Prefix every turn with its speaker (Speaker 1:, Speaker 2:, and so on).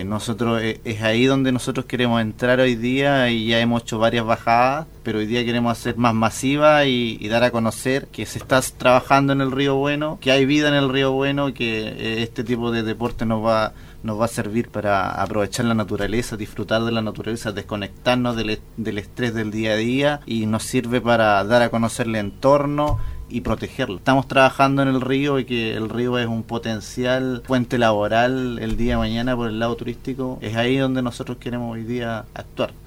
Speaker 1: Nosotros es ahí donde nosotros queremos entrar hoy día y ya hemos hecho varias bajadas, pero hoy día queremos hacer más masiva y dar a conocer que se está trabajando en el Río Bueno, que hay vida en el Río Bueno, que este tipo de deporte nos va a servir para aprovechar la naturaleza, disfrutar de la naturaleza, desconectarnos del estrés del día a día, y nos sirve para dar a conocer el entorno y protegerlo. Estamos trabajando en el río y que el río es un potencial fuente laboral el día de mañana por el lado turístico. Es ahí donde nosotros queremos hoy día actuar.